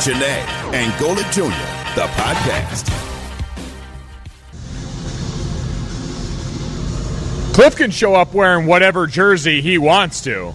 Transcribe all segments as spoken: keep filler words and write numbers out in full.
Janae and Golic Junior, the podcast. Cliff can show up wearing whatever jersey he wants to.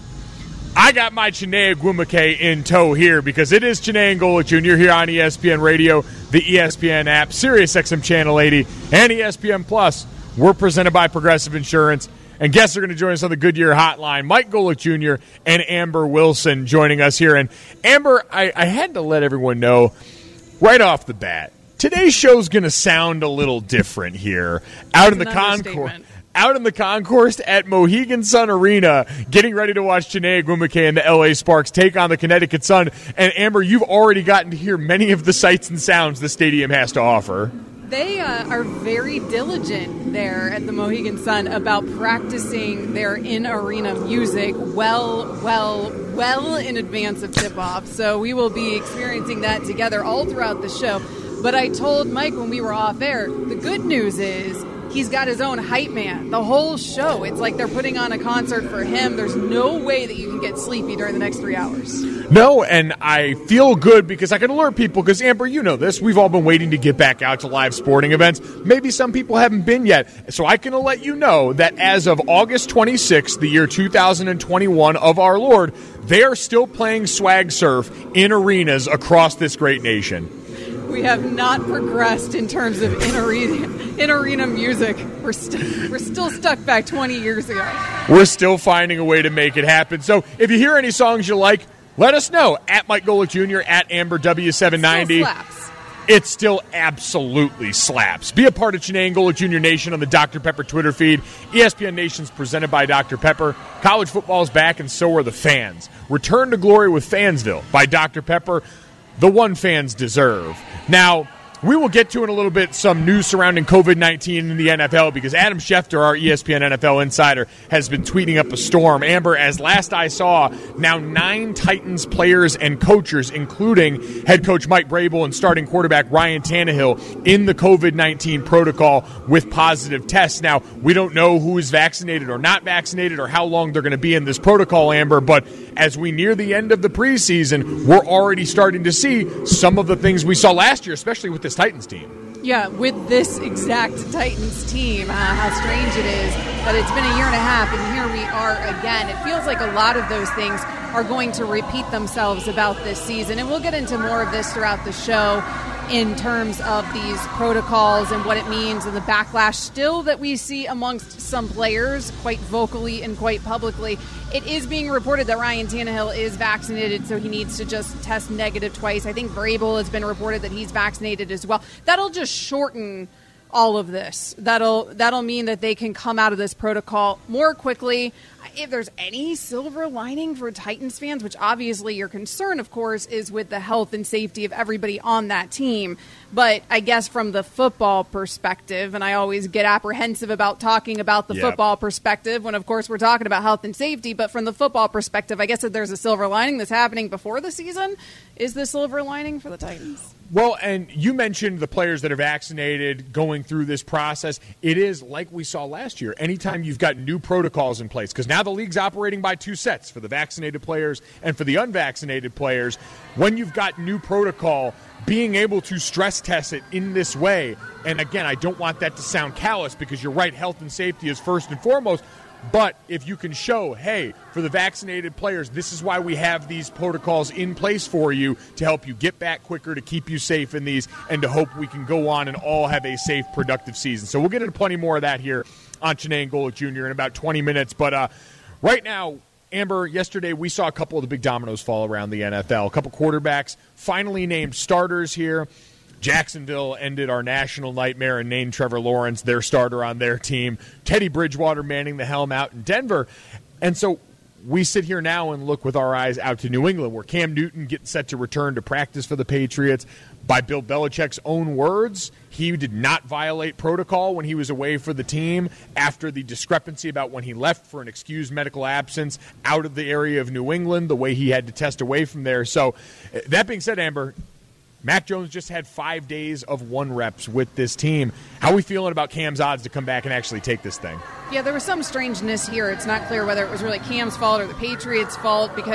I got my Chiney Ogwumike in tow here because it is Chiney and Golic Junior here on E S P N Radio, the E S P N app, Sirius X M Channel eighty, and E S P N Plus. We're presented by Progressive Insurance. And guests are going to join us on the Goodyear Hotline. Mike Golic Junior and Amber Wilson joining us here. And Amber, I, I had to let everyone know right off the bat, today's show's going to sound a little different here. Out in the concourse. Out in the concourse at Mohegan Sun Arena, getting ready to watch Chiney Ogwumike and the L A Sparks take on the Connecticut Sun. And, Amber, you've already gotten to hear many of the sights and sounds the stadium has to offer. They uh, are very diligent there at the Mohegan Sun about practicing their in-arena music well, well, well in advance of tip-off. So we will be experiencing that together all throughout the show. But I told Mike when we were off air, the good news is he's got his own hype man the whole show. It's like they're putting on a concert for him. There's no way that you can get sleepy during the next three hours. No, and I feel good because I can alert people because, Amber, you know this. We've all been waiting to get back out to live sporting events. Maybe some people haven't been yet. So I can let you know that as of August twenty-sixth, the year two thousand twenty-one of our Lord, they are still playing Swag Surf in arenas across this great nation. We have not progressed in terms of in-arena, in-arena music. We're, st- we're still stuck back twenty years ago. We're still finding a way to make it happen. So if you hear any songs you like, let us know. At Mike Golic Junior, at Amber W seven ninety. Still slaps. It still absolutely slaps. Be a part of Chiney and Golic Junior Nation on the Doctor Pepper Twitter feed. E S P N Nation's presented by Doctor Pepper. College football is back, and so are the fans. Return to glory with Fansville by Doctor Pepper. The one fans deserve. Now, we will get to in a little bit some news surrounding covid nineteen in the N F L because Adam Schefter, our E S P N N F L insider, has been tweeting up a storm. Amber, as last I saw, now nine Titans players and coaches, including head coach Mike Vrabel and starting quarterback Ryan Tannehill, in the covid nineteen protocol with positive tests. Now, we don't know who is vaccinated or not vaccinated or how long they're going to be in this protocol, Amber, but as we near the end of the preseason, we're already starting to see some of the things we saw last year, especially with this Titans team. Yeah, with this exact Titans team, uh, how strange it is that it's been a year and a half, and here we are again. It feels like a lot of those things are going to repeat themselves about this season, and we'll get into more of this throughout the show in terms of these protocols and what it means and the backlash still that we see amongst some players quite vocally and quite publicly. It is being reported that Ryan Tannehill is vaccinated, so he needs to just test negative twice. I think Vrabel has been reported that he's vaccinated as well. That'll just shorten all of this. That'll that'll mean that they can come out of this protocol more quickly. If there's any silver lining for Titans fans, which obviously your concern, of course, is with the health and safety of everybody on that team. But I guess from the football perspective, and I always get apprehensive about talking about the yep. football perspective when, of course, we're talking about health and safety. But from the football perspective, I guess if there's a silver lining that's happening before the season, is the silver lining for the Titans? Well, and you mentioned the players that are vaccinated going through this process. It is like we saw last year. Anytime you've got new protocols in place, because now the league's operating by two sets for the vaccinated players and for the unvaccinated players. When you've got new protocol, being able to stress test it in this way, and again, I don't want that to sound callous because you're right, health and safety is first and foremost. But if you can show, hey, for the vaccinated players, this is why we have these protocols in place for you to help you get back quicker, to keep you safe in these, and to hope we can go on and all have a safe, productive season. So we'll get into plenty more of that here on Chiney and Golic Junior in about twenty minutes. But uh, right now, Amber, yesterday we saw a couple of the big dominoes fall around the N F L. A couple quarterbacks finally named starters here. Jacksonville ended our national nightmare and named Trevor Lawrence their starter on their team. Teddy Bridgewater manning the helm out in Denver. And so we sit here now and look with our eyes out to New England, where Cam Newton gets set to return to practice for the Patriots. By Bill Belichick's own words, he did not violate protocol when he was away for the team after the discrepancy about when he left for an excused medical absence out of the area of New England, the way he had to test away from there. So that being said, Amber, Mac Jones just had five days of one reps with this team. How are we feeling about Cam's odds to come back and actually take this thing? Yeah, there was some strangeness here. It's not clear whether it was really Cam's fault or the Patriots' fault, because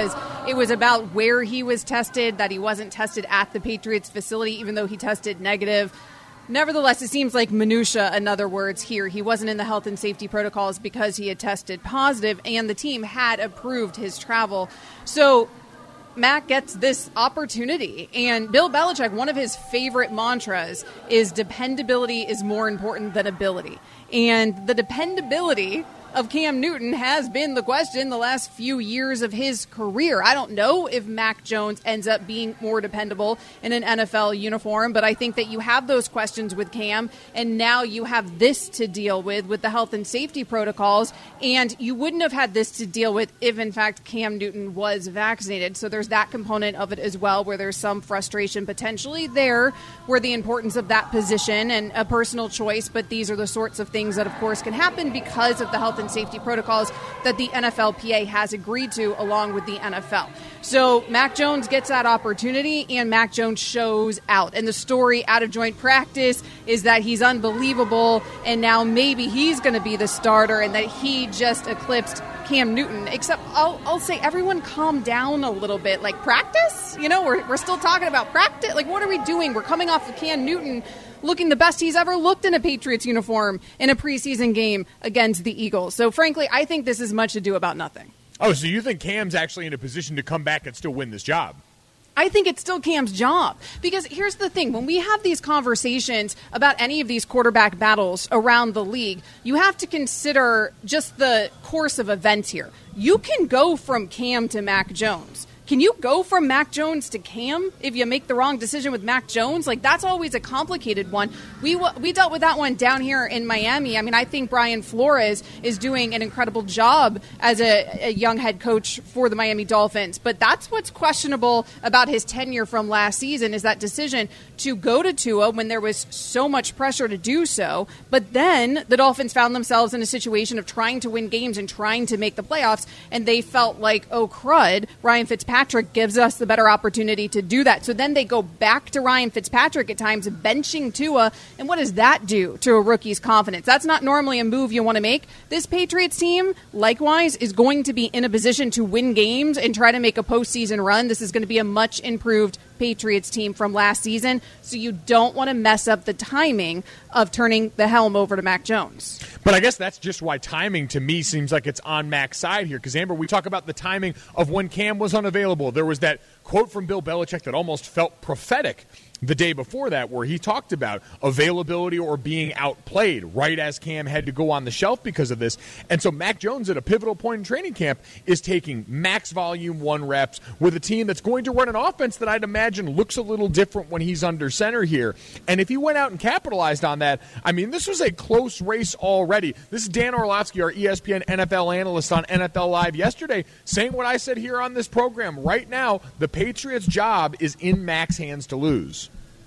it was about where he was tested, that he wasn't tested at the Patriots facility, even though he tested negative. Nevertheless, it seems like minutia, in other words, here. He wasn't in the health and safety protocols because he had tested positive, and the team had approved his travel. So Mac gets this opportunity. And Bill Belichick, one of his favorite mantras is dependability is more important than ability. And the dependability of Cam Newton has been the question the last few years of his career. I don't know if Mac Jones ends up being more dependable in an N F L uniform, but I think that you have those questions with Cam, and now you have this to deal with with the health and safety protocols, and you wouldn't have had this to deal with if, in fact, Cam Newton was vaccinated. So there's that component of it as well, where there's some frustration potentially there, where the importance of that position and a personal choice, but these are the sorts of things that, of course, can happen because of the health and safety protocols that the N F L P A has agreed to along with the N F L. So Mac Jones gets that opportunity, and Mac Jones shows out. And the story out of joint practice is that he's unbelievable, and now maybe he's going to be the starter, and that he just eclipsed Cam Newton. Except I'll, I'll say, everyone calm down a little bit. Like, practice? You know, we're, we're still talking about practice. Like, what are we doing? We're coming off of Cam Newton looking the best he's ever looked in a Patriots uniform in a preseason game against the Eagles. So, frankly, I think this is much ado about nothing. Oh, so you think Cam's actually in a position to come back and still win this job? I think it's still Cam's job. Because here's the thing. When we have these conversations about any of these quarterback battles around the league, you have to consider just the course of events here. You can go from Cam to Mac Jones. Can you go from Mac Jones to Cam if you make the wrong decision with Mac Jones? Like, that's always a complicated one. We we dealt with that one down here in Miami. I mean, I think Brian Flores is doing an incredible job as a, a young head coach for the Miami Dolphins. But that's what's questionable about his tenure from last season, is that decision to go to Tua when there was so much pressure to do so. But then the Dolphins found themselves in a situation of trying to win games and trying to make the playoffs, and they felt like, oh, crud, Ryan Fitzpatrick Fitzpatrick gives us the better opportunity to do that. So then they go back to Ryan Fitzpatrick at times, benching Tua. And what does that do to a rookie's confidence? That's not normally a move you want to make. This Patriots team, likewise, is going to be in a position to win games and try to make a postseason run. This is going to be a much improved Patriots team from last season. So you don't want to mess up the timing of turning the helm over to Mac Jones. But I guess that's just why timing to me seems like it's on Mac's side here. Because, Amber, we talk about the timing of when Cam was unavailable. There was that quote from Bill Belichick that almost felt prophetic the day before that, where he talked about availability or being outplayed right as Cam had to go on the shelf because of this. And so Mac Jones at a pivotal point in training camp is taking max volume one reps with a team that's going to run an offense that I'd imagine looks a little different when he's under center here. And if he went out and capitalized on that, I mean, this was a close race already. This is Dan Orlovsky, our E S P N N F L analyst on N F L Live yesterday, saying what I said here on this program. Right now, the Patriots' job is in Mac's hands to lose.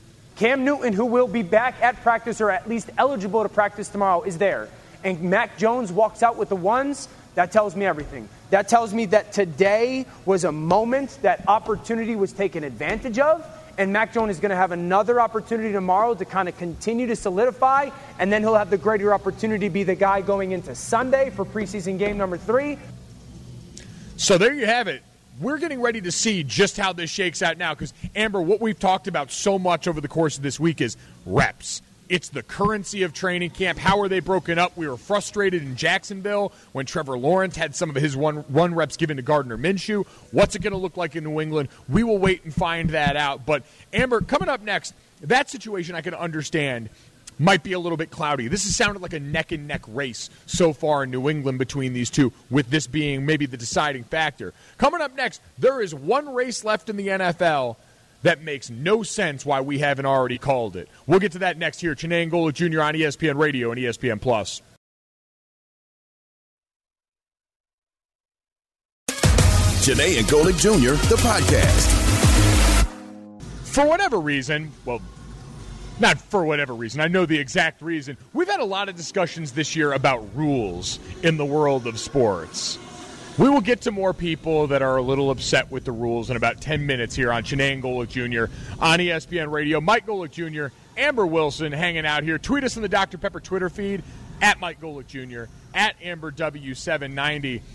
Cam Newton, who will be back at practice or at least eligible to practice tomorrow, is there. And Mac Jones walks out with the ones. That tells me everything. That tells me that today was a moment, that opportunity was taken advantage of, and Mac Jones is going to have another opportunity tomorrow to kind of continue to solidify, and then he'll have the greater opportunity to be the guy going into Sunday for preseason game number three. So there you have it. We're getting ready to see just how this shakes out now because, Amber, what we've talked about so much over the course of this week is reps. It's the currency of training camp. How are they broken up? We were frustrated in Jacksonville when Trevor Lawrence had some of his one run reps given to Gardner Minshew. What's it going to look like in New England? We will wait and find that out. But, Amber, coming up next, that situation I can understand might be a little bit cloudy. This has sounded like a neck-and-neck race so far in New England between these two, with this being maybe the deciding factor. Coming up next, there is one race left in the N F L that makes no sense why we haven't already called it. We'll get to that next here. Chiney and Golic Junior on E S P N Radio and E S P N Plus. Chiney and Golic Junior, the podcast. For whatever reason, well, not for whatever reason, I know the exact reason. We've had a lot of discussions this year about rules in the world of sports. We will get to more people that are a little upset with the rules in about ten minutes here on Chiney and Golic Junior on E S P N Radio. Mike Golic Junior, Amber Wilson hanging out here. Tweet us in the Doctor Pepper Twitter feed, at Mike Golic Junior, at Amber W seven ninety.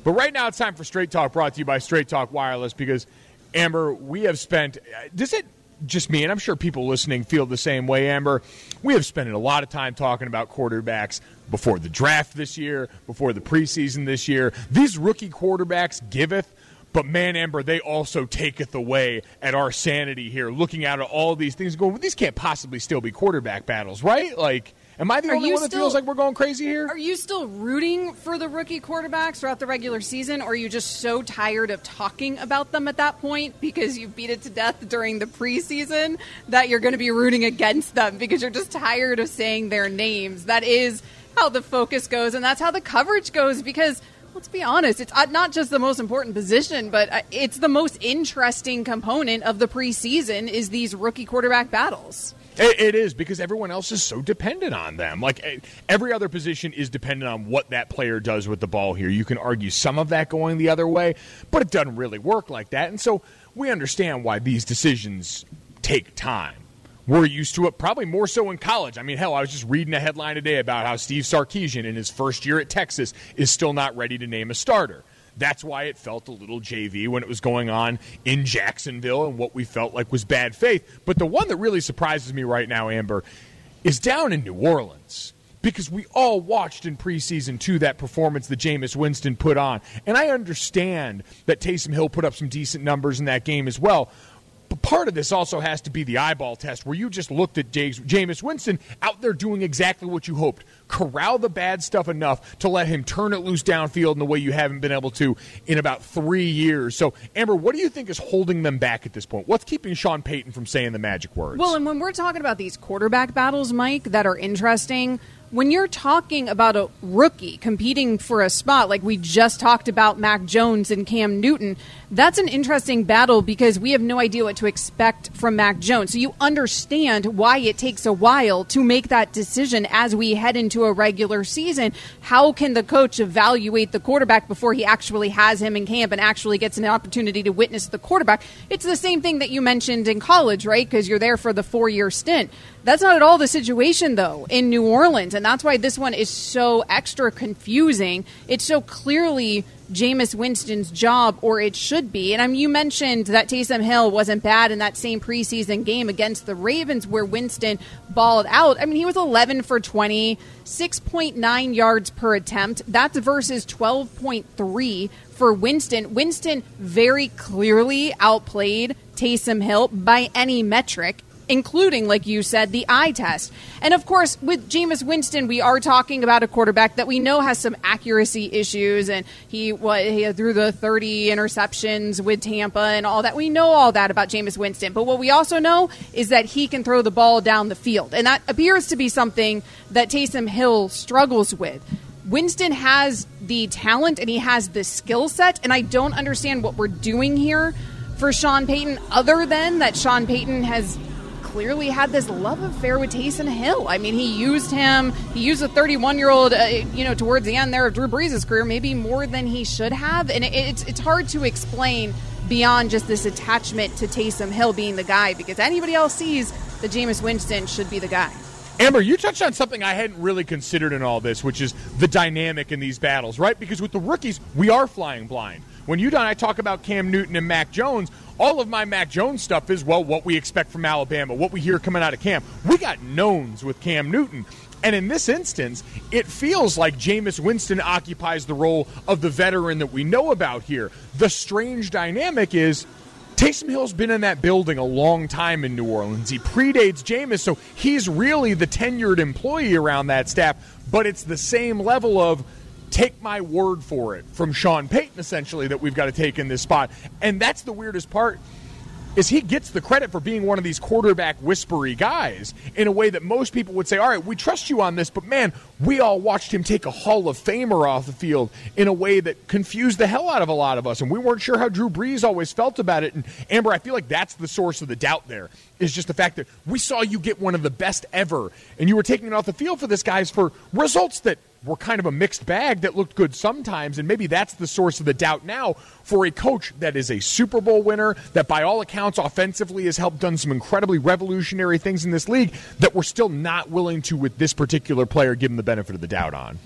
But right now it's time for Straight Talk, brought to you by Straight Talk Wireless, because, Amber, we have spent – does it just me, and I'm sure people listening feel the same way, Amber, we have spent a lot of time talking about quarterbacks before the draft this year, before the preseason this year. These rookie quarterbacks giveth, but man, Amber, they also taketh away at our sanity here, looking at all these things going, well, these can't possibly still be quarterback battles, right? Like, am I the are only one that still, feels like we're going crazy here? Are you still rooting for the rookie quarterbacks throughout the regular season, or are you just so tired of talking about them at that point because you beat it to death during the preseason that you're going to be rooting against them because you're just tired of saying their names? That is how the focus goes, and that's how the coverage goes, because let's be honest, it's not just the most important position, but it's the most interesting component of the preseason is these rookie quarterback battles. It, it is, because everyone else is so dependent on them. Like, every other position is dependent on what that player does with the ball here. You can argue some of that going the other way, but it doesn't really work like that. And so we understand why these decisions take time. We're used to it probably more so in college. I mean, hell, I was just reading a headline today about how Steve Sarkisian in his first year at Texas is still not ready to name a starter. That's why it felt a little J V when it was going on in Jacksonville and what we felt like was bad faith. But the one that really surprises me right now, Amber, is down in New Orleans. Because we all watched in preseason, too, that performance that Jameis Winston put on. And I understand that Taysom Hill put up some decent numbers in that game as well. But part of this also has to be the eyeball test, where you just looked at Jameis Winston out there doing exactly what you hoped. Corral the bad stuff enough to let him turn it loose downfield in the way you haven't been able to in about three years. So, Amber, what do you think is holding them back at this point? What's keeping Sean Payton from saying the magic words? Well, and when we're talking about these quarterback battles, Mike, that are interesting, when you're talking about a rookie competing for a spot, like we just talked about Mac Jones and Cam Newton, that's an interesting battle because we have no idea what to expect from Mac Jones. So you understand why it takes a while to make that decision as we head into a regular season. How can the coach evaluate the quarterback before he actually has him in camp and actually gets an opportunity to witness the quarterback? It's the same thing that you mentioned in college, right? Because you're there for the four-year stint. That's not at all the situation, though, in New Orleans, and that's why this one is so extra confusing. It's so clearly Jameis Winston's job, or it should be. And I mean, you mentioned that Taysom Hill wasn't bad in that same preseason game against the Ravens where Winston balled out. I mean, he was eleven for twenty, six point nine yards per attempt. That's versus twelve point three for Winston. Winston very clearly outplayed Taysom Hill by any metric, including, like you said, the eye test. And, of course, with Jameis Winston, we are talking about a quarterback that we know has some accuracy issues, and he, what, he threw the thirty interceptions with Tampa and all that. We know all that about Jameis Winston. But what we also know is that he can throw the ball down the field, and that appears to be something that Taysom Hill struggles with. Winston has the talent, and he has the skill set, and I don't understand what we're doing here for Sean Payton, other than that Sean Payton has clearly had this love affair with Taysom Hill. I mean, he used him, he used a thirty-one-year-old, uh, you know, towards the end there of Drew Brees' career, maybe more than he should have. And it, it's it's hard to explain beyond just this attachment to Taysom Hill being the guy, because anybody else sees that Jameis Winston should be the guy. Amber, you touched on something I hadn't really considered in all this, which is the dynamic in these battles, right? Because with the rookies, we are flying blind. When you and I talk about Cam Newton and Mac Jones, all of my Mac Jones stuff is, well, what we expect from Alabama, what we hear coming out of camp. We got knowns with Cam Newton. And in this instance, it feels like Jameis Winston occupies the role of the veteran that we know about here. The strange dynamic is Taysom Hill's been in that building a long time in New Orleans. He predates Jameis, so he's really the tenured employee around that staff, but it's the same level of take my word for it from Sean Payton, essentially, that we've got to take in this spot. And that's the weirdest part, is he gets the credit for being one of these quarterback whispery guys in a way that most people would say, all right, we trust you on this, but man, we all watched him take a Hall of Famer off the field in a way that confused the hell out of a lot of us, and we weren't sure how Drew Brees always felt about it. And Amber, I feel like that's the source of the doubt there, is just the fact that we saw you get one of the best ever, and you were taking it off the field for this guys for results that were kind of a mixed bag that looked good sometimes, and maybe that's the source of the doubt now for a coach that is a Super Bowl winner, that by all accounts offensively has helped done some incredibly revolutionary things in this league, that we're still not willing to, with this particular player, give him the benefit of the doubt on.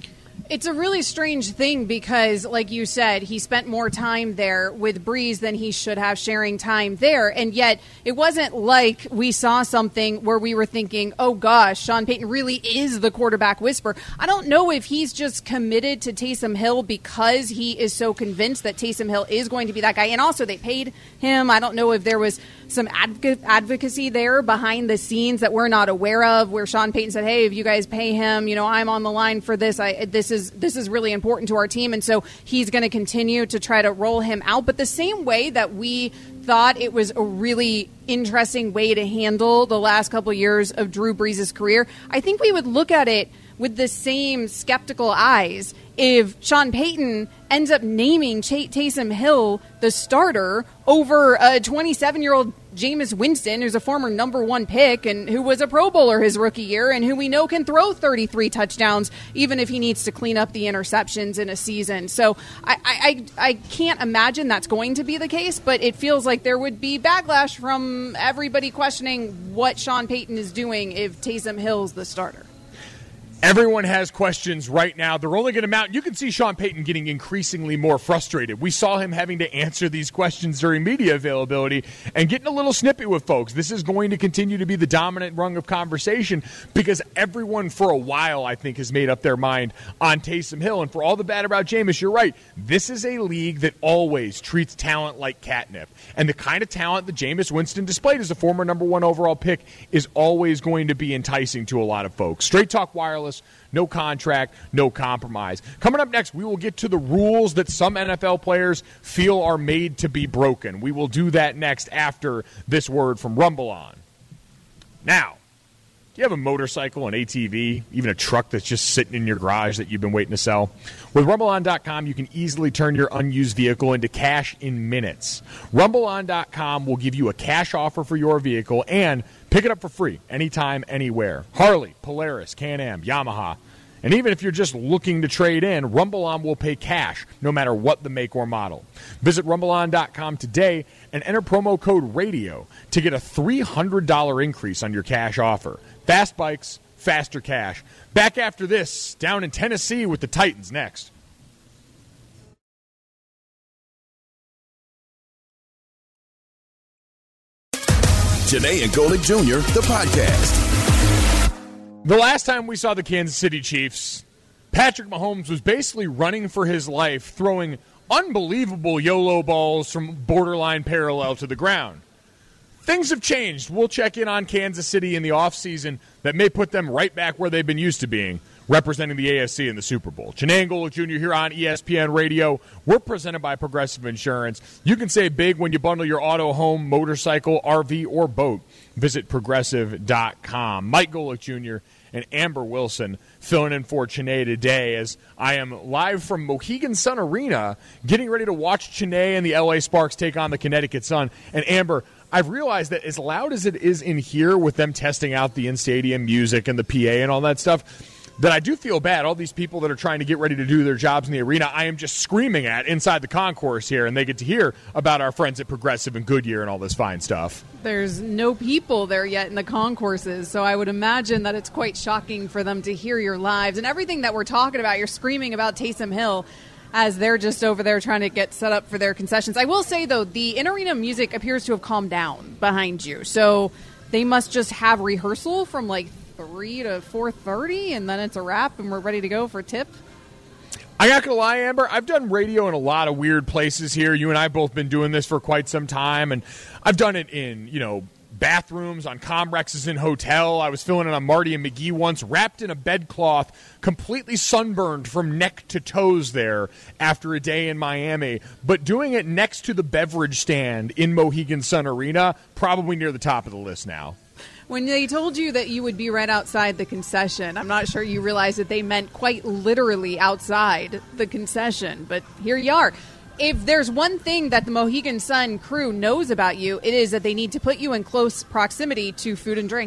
It's a really strange thing because, like you said, he spent more time there with Brees than he should have sharing time there. And yet it wasn't like we saw something where we were thinking, oh, gosh, Sean Payton really is the quarterback whisperer. I don't know if he's just committed to Taysom Hill because he is so convinced that Taysom Hill is going to be that guy. And also they paid him. I don't know if there was some adv- advocacy there behind the scenes that we're not aware of, where Sean Payton said, hey, if you guys pay him, you know, I'm on the line for this. I, this is this is really important to our team. And so he's going to continue to try to roll him out. But the same way that we thought it was a really interesting way to handle the last couple of years of Drew Brees' career, I think we would look at it with the same skeptical eyes if Sean Payton ends up naming Ch- Taysom Hill the starter over a twenty-seven-year-old Jameis Winston, who's a former number one pick and who was a Pro Bowler his rookie year and who we know can throw thirty-three touchdowns even if he needs to clean up the interceptions in a season. So I, I, I can't imagine that's going to be the case, but it feels like there would be backlash from everybody questioning what Sean Payton is doing if Taysom Hill's the starter. Everyone has questions right now. They're only going to mount. You can see Sean Payton getting increasingly more frustrated. We saw him having to answer these questions during media availability and getting a little snippy with folks. This is going to continue to be the dominant rung of conversation because everyone for a while, I think, has made up their mind on Taysom Hill. And for all the bad about Jameis, you're right. This is a league that always treats talent like catnip. And the kind of talent that Jameis Winston displayed as a former number one overall pick is always going to be enticing to a lot of folks. Straight Talk Wireless. No contract, no compromise. Coming up next, we will get to the rules that some N F L players feel are made to be broken. We will do that next after this word from Rumble On. Now, do you have a motorcycle, an A T V, even a truck that's just sitting in your garage that you've been waiting to sell? With Rumble On dot com, you can easily turn your unused vehicle into cash in minutes. Rumble On dot com will give you a cash offer for your vehicle and pick it up for free anytime, anywhere. Harley, Polaris, Can-Am, Yamaha. And even if you're just looking to trade in, Rumble On will pay cash no matter what the make or model. Visit Rumble On dot com today and enter promo code RADIO to get a three hundred dollars increase on your cash offer. Fast bikes, faster cash. Back after this, down in Tennessee with the Titans next. Janae and Golick Junior, the podcast. The last time we saw the Kansas City Chiefs, Patrick Mahomes was basically running for his life, throwing unbelievable YOLO balls from borderline parallel to the ground. Things have changed. We'll check in on Kansas City in the offseason that may put them right back where they've been used to being, representing the A F C in the Super Bowl. Janae and Golick Junior here on E S P N Radio. We're presented by Progressive Insurance. You can save big when you bundle your auto, home, motorcycle, R V, or boat. Visit Progressive dot com. Mike Golick Junior and Amber Wilson filling in for Janae today as I am live from Mohegan Sun Arena getting ready to watch Janae and the L A Sparks take on the Connecticut Sun. And Amber, I've realized that as loud as it is in here with them testing out the in-stadium music and the P A and all that stuff, that I do feel bad. All these people that are trying to get ready to do their jobs in the arena, I am just screaming at inside the concourse here, and they get to hear about our friends at Progressive and Goodyear and all this fine stuff. There's no people there yet in the concourses, so I would imagine that it's quite shocking for them to hear your lives. And everything that we're talking about, you're screaming about Taysom Hill as they're just over there trying to get set up for their concessions. I will say, though, the in-arena music appears to have calmed down behind you. So they must just have rehearsal from, like, three to four thirty, and then it's a wrap, and we're ready to go for tip. I'm not going to lie, Amber. I've done radio in a lot of weird places here. You and I have both been doing this for quite some time, and I've done it in, you know, bathrooms, on Comrexes in hotel. I was filling in on Marty and McGee once, wrapped in a bedcloth, completely sunburned from neck to toes there after a day in Miami. But doing it next to the beverage stand in Mohegan Sun Arena, probably near the top of the list now. When they told you that you would be right outside the concession, I'm not sure you realized that they meant quite literally outside the concession. But here you are. If there's one thing that the Mohegan Sun crew knows about you, it is that they need to put you in close proximity to food and drink.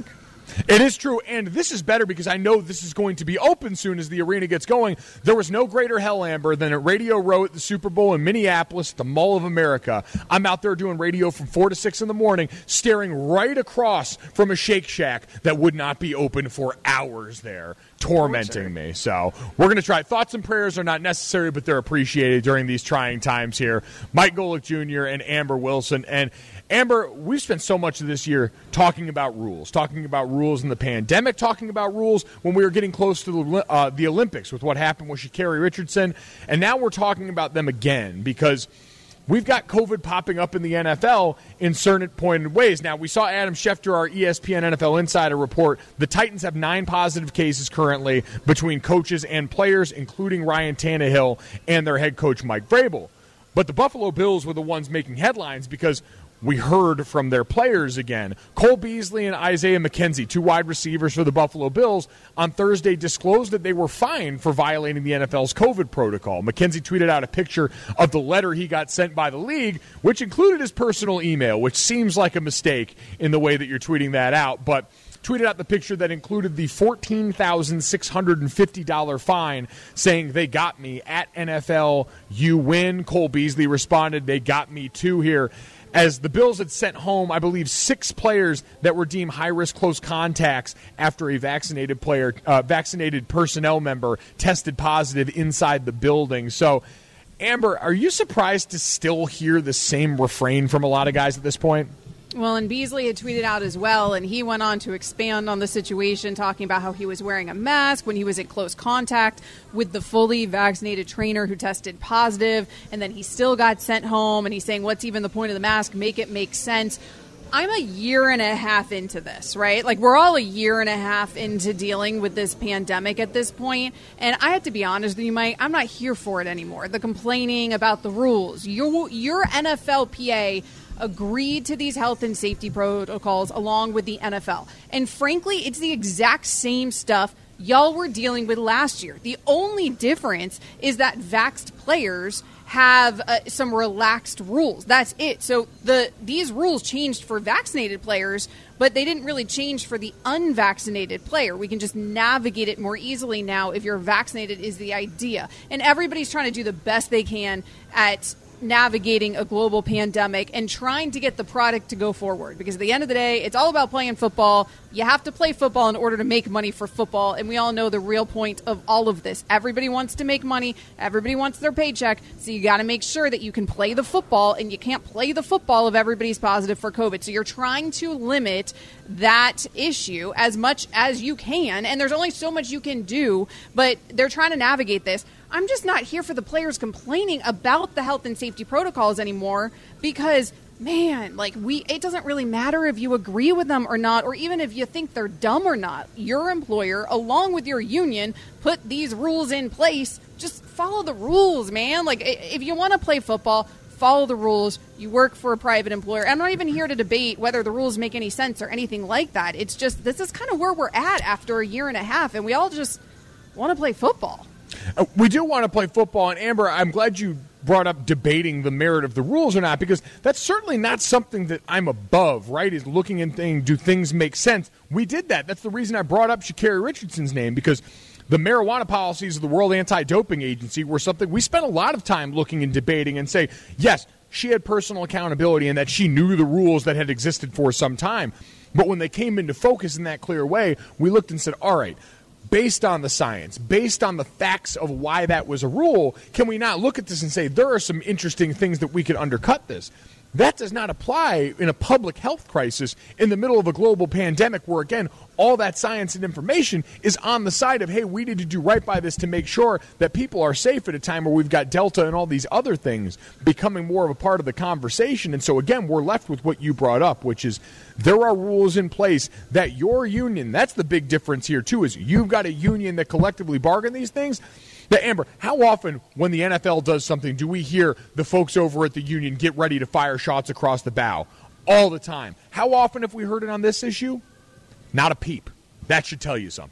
It is true, and this is better because I know this is going to be open soon as the arena gets going. There was no greater hell, Amber, than at Radio Row at the Super Bowl in Minneapolis, the Mall of America. I'm out there doing radio from four to six in the morning, staring right across from a Shake Shack that would not be open for hours there, tormenting me. So we're going to try. Thoughts and prayers are not necessary, but they're appreciated during these trying times here. Mike Golic Junior and Amber Wilson. And Amber, we've spent so much of this year talking about rules, talking about rules in the pandemic, talking about rules when we were getting close to the, uh, the Olympics with what happened with Sha'Carri Richardson. And now we're talking about them again because we've got COVID popping up in the N F L in certain pointed ways. Now, we saw Adam Schefter, our E S P N N F L Insider, report the Titans have nine positive cases currently between coaches and players, including Ryan Tannehill and their head coach, Mike Vrabel. But the Buffalo Bills were the ones making headlines because we heard from their players again. Cole Beasley and Isaiah McKenzie, two wide receivers for the Buffalo Bills, on Thursday disclosed that they were fined for violating the N F L's COVID protocol. McKenzie tweeted out a picture of the letter he got sent by the league, which included his personal email, which seems like a mistake in the way that you're tweeting that out, but tweeted out the picture that included the fourteen thousand six hundred fifty dollars fine, saying, "They got me at N F L, you win." Cole Beasley responded, "They got me too" here. As the Bills had sent home, I believe, six players that were deemed high-risk close contacts after a vaccinated player, uh, vaccinated personnel member tested positive inside the building. So, Amber, are you surprised to still hear the same refrain from a lot of guys at this point? Well, and Beasley had tweeted out as well, and he went on to expand on the situation, talking about how he was wearing a mask when he was in close contact with the fully vaccinated trainer who tested positive, and then he still got sent home, and he's saying, what's even the point of the mask? Make it make sense. I'm a year and a half into this, right? Like, we're all a year and a half into dealing with this pandemic at this point, and I have to be honest with you, Mike, I'm not here for it anymore. The complaining about the rules. Your, your N F L P A agreed to these health and safety protocols along with the N F L. And frankly, it's the exact same stuff y'all were dealing with last year. The only difference is that vaxxed players have uh, some relaxed rules. That's it. So the these rules changed for vaccinated players, but they didn't really change for the unvaccinated player. We can just navigate it more easily now if you're vaccinated is the idea. And everybody's trying to do the best they can at navigating a global pandemic and trying to get the product to go forward, because at the end of the day, it's all about playing football. You have to play football in order to make money for football, and we all know the real point of all of this. Everybody wants to make money. Everybody wants their paycheck, so you got to make sure that you can play the football, and you can't play the football if everybody's positive for COVID. So you're trying to limit that issue as much as you can, and there's only so much you can do, but they're trying to navigate this. I'm just not here for the players complaining about the health and safety protocols anymore because, man, like we, it doesn't really matter if you agree with them or not, or even if you think they're dumb or not. Your employer, along with your union, put these rules in place. Just follow the rules, man. Like, if you want to play football, follow the rules. You work for a private employer. I'm not even here to debate whether the rules make any sense or anything like that. It's just, this is kind of where we're at after a year and a half, and we all just want to play football. Uh, we do want to play football, and Amber, I'm glad you brought up debating the merit of the rules or not, because that's certainly not something that I'm above, right, is looking and saying, do things make sense? We did that. That's the reason I brought up Sha'Carri Richardson's name, because the marijuana policies of the World Anti-Doping Agency were something we spent a lot of time looking and debating and say, yes, she had personal accountability and that she knew the rules that had existed for some time. But when they came into focus in that clear way, we looked and said, all right, based on the science, based on the facts of why that was a rule, can we not look at this and say there are some interesting things that we could undercut this? That does not apply in a public health crisis in the middle of a global pandemic where, again, all that science and information is on the side of, hey, we need to do right by this to make sure that people are safe at a time where we've got Delta and all these other things becoming more of a part of the conversation. And so, again, we're left with what you brought up, which is there are rules in place that your union, that's the big difference here, too, is you've got a union that collectively bargain these things. Now, Amber, how often when the N F L does something do we hear the folks over at the union get ready to fire shots across the bow? All the time. How often have we heard it on this issue? Not a peep. That should tell you something.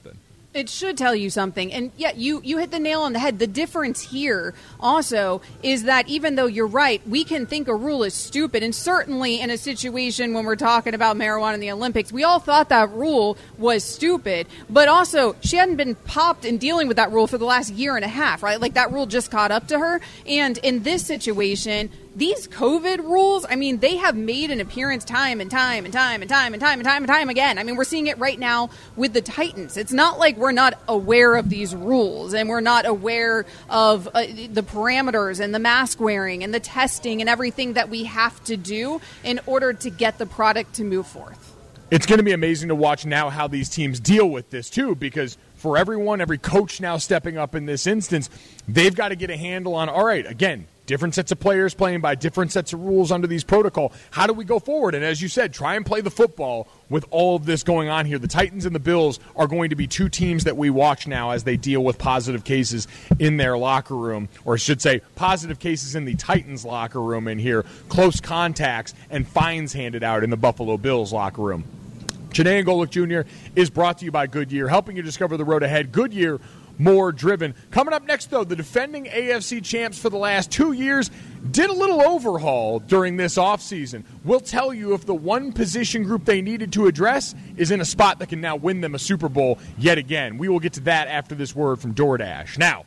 It should tell you something. And yeah, you, you hit the nail on the head. The difference here also is that even though you're right, we can think a rule is stupid. And certainly in a situation when we're talking about marijuana in the Olympics, we all thought that rule was stupid. But also, she hadn't been popped in dealing with that rule for the last year and a half, right? Like that rule just caught up to her. And in this situation, these COVID rules, I mean, they have made an appearance time and time and time and time and time and time and time again. I mean, we're seeing it right now with the Titans. It's not like we're not aware of these rules and we're not aware of uh, the parameters and the mask wearing and the testing and everything that we have to do in order to get the product to move forth. It's going to be amazing to watch now how these teams deal with this, too, because for everyone, every coach now stepping up in this instance, they've got to get a handle on, all right, again, different sets of players playing by different sets of rules under these protocol. How do we go forward? And as you said, try and play the football with all of this going on here. The Titans and the Bills are going to be two teams that we watch now as they deal with positive cases in their locker room, or I should say positive cases in the Titans locker room in here, close contacts, and fines handed out in the Buffalo Bills locker room. Chiney and Golick Junior is brought to you by Goodyear, helping you discover the road ahead. Goodyear, more driven. Coming up next, though, the defending A F C champs for the last two years did a little overhaul during this offseason. We'll tell you if the one position group they needed to address is in a spot that can now win them a Super Bowl yet again. We will get to that after this word from DoorDash. Now,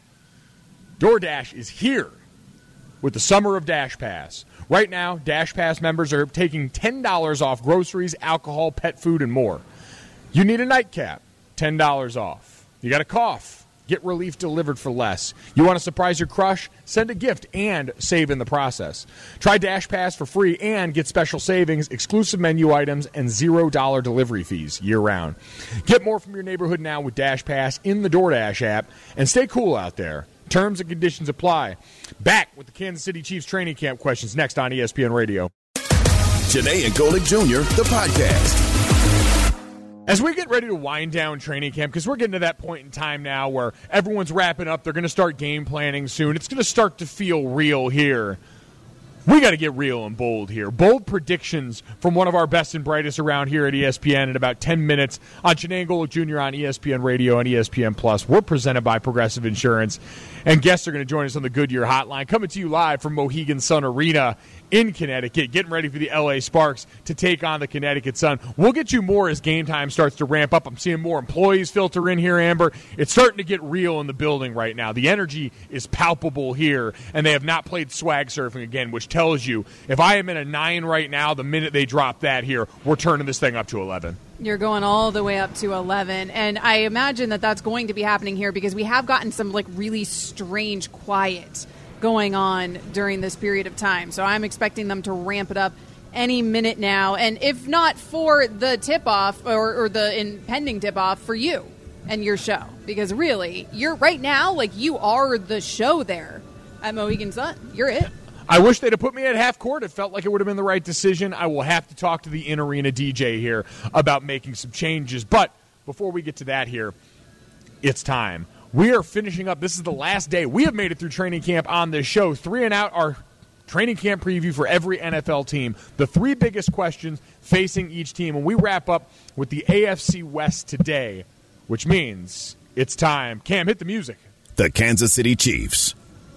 DoorDash is here with the Summer of Dash Pass. Right now, Dash Pass members are taking ten dollars off groceries, alcohol, pet food, and more. You need a nightcap, ten dollars off. You got a cough, get relief delivered for less. You want to surprise your crush? Send a gift and save in the process. Try Dash Pass for free and get special savings, exclusive menu items, and zero dollars delivery fees year-round. Get more from your neighborhood now with Dash Pass in the DoorDash app, and stay cool out there. Terms and conditions apply. Back with the Kansas City Chiefs training camp questions next on E S P N Radio. Chiney and Golick Junior, the podcast. As we get ready to wind down training camp, because we're getting to that point in time now where everyone's wrapping up, they're going to start game planning soon. It's going to start to feel real here. We got to get real and bold here. Bold predictions from one of our best and brightest around here at E S P N in about ten minutes on Chiney and Golick Junior on E S P N Radio and E S P N Plus. We're presented by Progressive Insurance, and guests are going to join us on the Goodyear Hotline, coming to you live from Mohegan Sun Arena in Connecticut, getting ready for the L A Sparks to take on the Connecticut Sun. We'll get you more as game time starts to ramp up. I'm seeing more employees filter in here, Amber. It's starting to get real in the building right now. The energy is palpable here, and they have not played swag surfing again, which tells you if I am in a nine right now, the minute they drop that here, we're turning this thing up to eleven. You're going all the way up to eleven, and I imagine that that's going to be happening here because we have gotten some like really strange quiet going on during this period of time. So I'm expecting them to ramp it up any minute now, and if not for the tip-off or, or the impending tip-off, for you and your show, because really, you're right now, like you are the show there at Mohegan Sun. You're it. I wish they'd have put me at half court. It felt like it would have been the right decision. I will have to talk to the in-arena D J here about making some changes. But before we get to that here, it's time. We are finishing up. This is the last day. We have made it through training camp on this show. Three and out, our training camp preview for every N F L team. The three biggest questions facing each team. And we wrap up with the A F C West today, which means it's time. Cam, hit the music. The Kansas City Chiefs.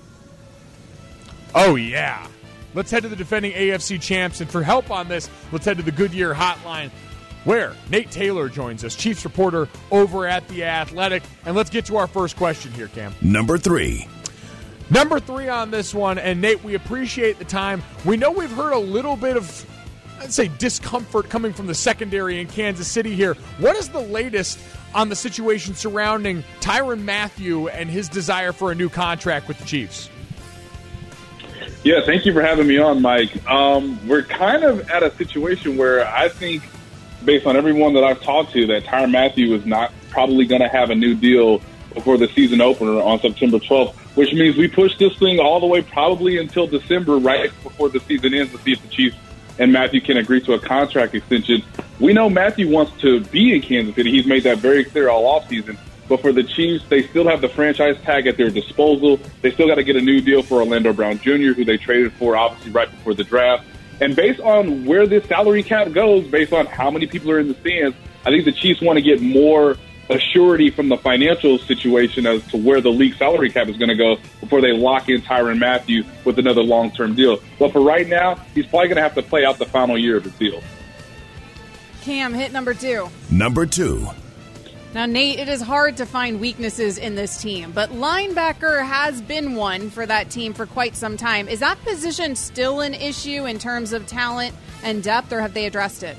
Oh, yeah. Let's head to the defending A F C champs. And for help on this, let's head to the Goodyear Hotline, where Nate Taylor joins us, Chiefs reporter over at The Athletic. And let's get to our first question here, Cam. Number three. Number three on this one. And, Nate, we appreciate the time. We know we've heard a little bit of, I'd say, discomfort coming from the secondary in Kansas City here. What is the latest on the situation surrounding Tyrann Mathieu and his desire for a new contract with the Chiefs? Yeah, thank you for having me on, Mike. Um, we're kind of at a situation where I think, based on everyone that I've talked to, that Tyrann Mathieu is not probably going to have a new deal before the season opener on September twelfth, which means we push this thing all the way probably until December, right before the season ends, to see if the Chiefs and Mathieu can agree to a contract extension. We know Mathieu wants to be in Kansas City. He's made that very clear all offseason. But for the Chiefs, they still have the franchise tag at their disposal. They still got to get a new deal for Orlando Brown Junior, who they traded for, obviously, right before the draft. And based on where this salary cap goes, based on how many people are in the stands, I think the Chiefs want to get more a surety from the financial situation as to where the league salary cap is going to go before they lock in Tyrann Mathieu with another long-term deal. But for right now, he's probably going to have to play out the final year of his deal. Cam, hit number two. Number two. Now, Nate, it is hard to find weaknesses in this team, but linebacker has been one for that team for quite some time. Is that position still an issue in terms of talent and depth, or have they addressed it?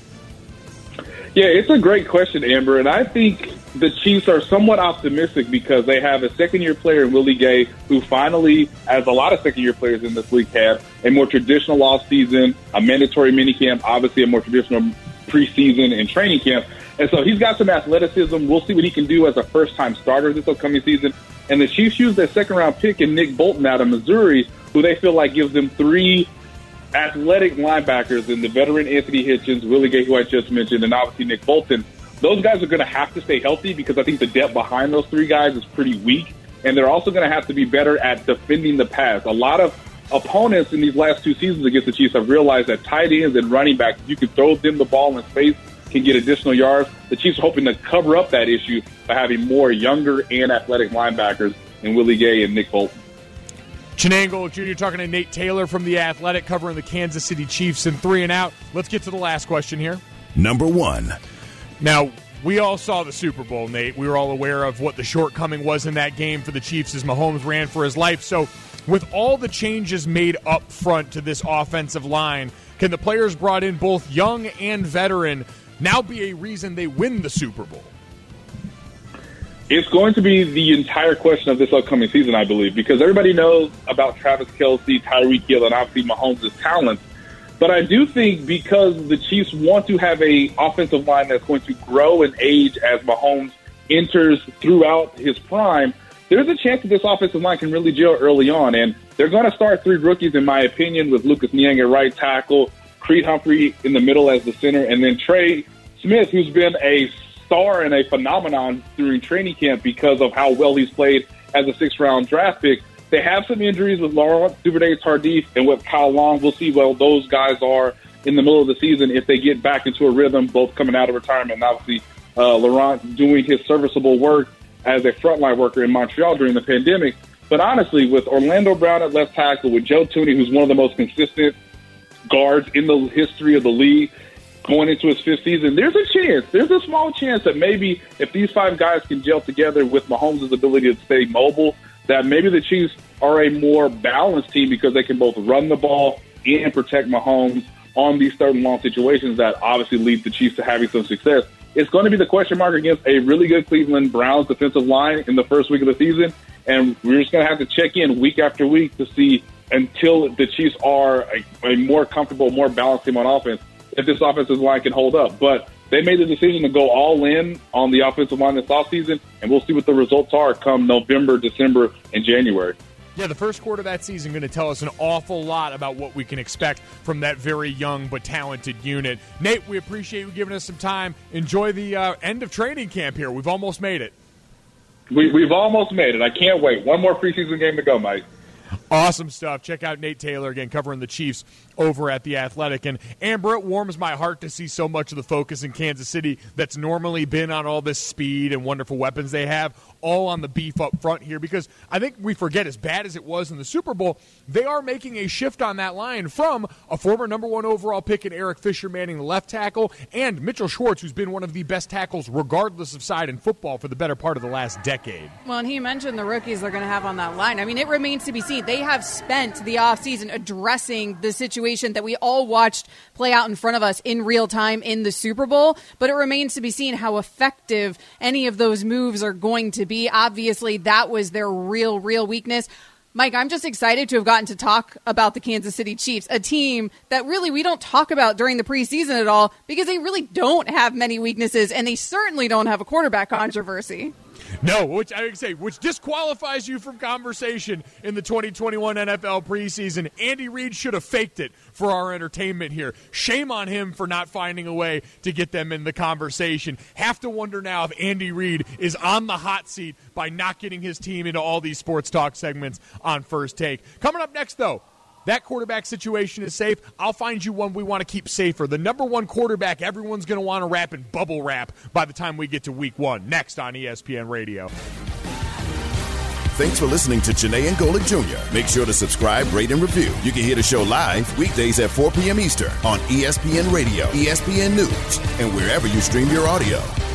Yeah, it's a great question, Amber, and I think the Chiefs are somewhat optimistic because they have a second-year player in Willie Gay who finally, as a lot of second-year players in this league have, a more traditional offseason, a mandatory minicamp, obviously a more traditional preseason and training camp. And so he's got some athleticism. We'll see what he can do as a first-time starter this upcoming season. And the Chiefs use their second-round pick in Nick Bolton out of Missouri, who they feel like gives them three athletic linebackers in the veteran Anthony Hitchens, Willie Gay, who I just mentioned, and obviously Nick Bolton. Those guys are going to have to stay healthy because I think the depth behind those three guys is pretty weak. And they're also going to have to be better at defending the pass. A lot of opponents in these last two seasons against the Chiefs have realized that tight ends and running backs, if you can throw them the ball in space, can get additional yards. The Chiefs are hoping to cover up that issue by having more younger and athletic linebackers in Willie Gay and Nick Bolton. Chinango Golic Junior talking to Nate Taylor from The Athletic, covering the Kansas City Chiefs in three and out. Let's get to the last question here. Number one. Now, we all saw the Super Bowl, Nate. We were all aware of what the shortcoming was in that game for the Chiefs as Mahomes ran for his life. So with all the changes made up front to this offensive line, can the players brought in, both young and veteran, now be a reason they win the Super Bowl? It's going to be the entire question of this upcoming season, I believe, because everybody knows about Travis Kelce, Tyreek Hill, and obviously Mahomes' talent. But I do think because the Chiefs want to have a offensive line that's going to grow and age as Mahomes enters throughout his prime, there's a chance that this offensive line can really gel early on. And they're going to start three rookies, in my opinion, with Lucas Niang at right tackle, Creed Humphrey in the middle as the center, and then Trey Smith, who's been a star and a phenomenon during training camp because of how well he's played as a sixth-round draft pick. They have some injuries with Laurent Duvernay-Tardif and with Kyle Long. We'll see what those guys are in the middle of the season if they get back into a rhythm, both coming out of retirement and obviously uh, Laurent doing his serviceable work as a frontline worker in Montreal during the pandemic. But honestly, with Orlando Brown at left tackle, with Joe Thuney, who's one of the most consistent guards in the history of the league, going into his fifth season, there's a chance, there's a small chance that maybe if these five guys can gel together with Mahomes' ability to stay mobile, that maybe the Chiefs are a more balanced team because they can both run the ball and protect Mahomes on these third and long situations that obviously lead the Chiefs to having some success. It's going to be the question mark against a really good Cleveland Browns defensive line in the first week of the season, and we're just going to have to check in week after week to see until the Chiefs are a, a more comfortable, more balanced team on offense, if this offensive line can hold up. But they made the decision to go all in on the offensive line this offseason, and we'll see what the results are come November, December, and January. Yeah, the first quarter of that season going to tell us an awful lot about what we can expect from that very young but talented unit. Nate, we appreciate you giving us some time. Enjoy the uh, end of training camp here. We've almost made it. We, we've almost made it. I can't wait. One more preseason game to go, Mike. Awesome stuff. Check out Nate Taylor, again, covering the Chiefs over at The Athletic. And, Amber, it warms my heart to see so much of the focus in Kansas City that's normally been on all this speed and wonderful weapons they have, all on the beef up front here, because I think we forget, as bad as it was in the Super Bowl, they are making a shift on that line from a former number one overall pick in Eric Fisher manning the left tackle and Mitchell Schwartz, who's been one of the best tackles regardless of side in football for the better part of the last decade. Well, and he mentioned the rookies they're going to have on that line. I mean, it remains to be seen. They have spent the offseason addressing the situation that we all watched play out in front of us in real time in the Super Bowl, but it remains to be seen how effective any of those moves are going to be. Obviously, that was their real, real weakness. Mike, I'm just excited to have gotten to talk about the Kansas City Chiefs, a team that really we don't talk about during the preseason at all because they really don't have many weaknesses, and they certainly don't have a quarterback controversy. No, which I would say, which disqualifies you from conversation in the twenty twenty-one N F L preseason. Andy Reid should have faked it for our entertainment here. Shame on him for not finding a way to get them in the conversation. Have to wonder now if Andy Reid is on the hot seat by not getting his team into all these sports talk segments on First Take. Coming up next, though, that quarterback situation is safe. I'll find you one we want to keep safer. The number one quarterback everyone's going to want to wrap in bubble wrap by the time we get to week one. Next on E S P N Radio. Thanks for listening to Janae and Golic Junior Make sure to subscribe, rate, and review. You can hear the show live weekdays at four p.m. Eastern on E S P N Radio, E S P N News, and wherever you stream your audio.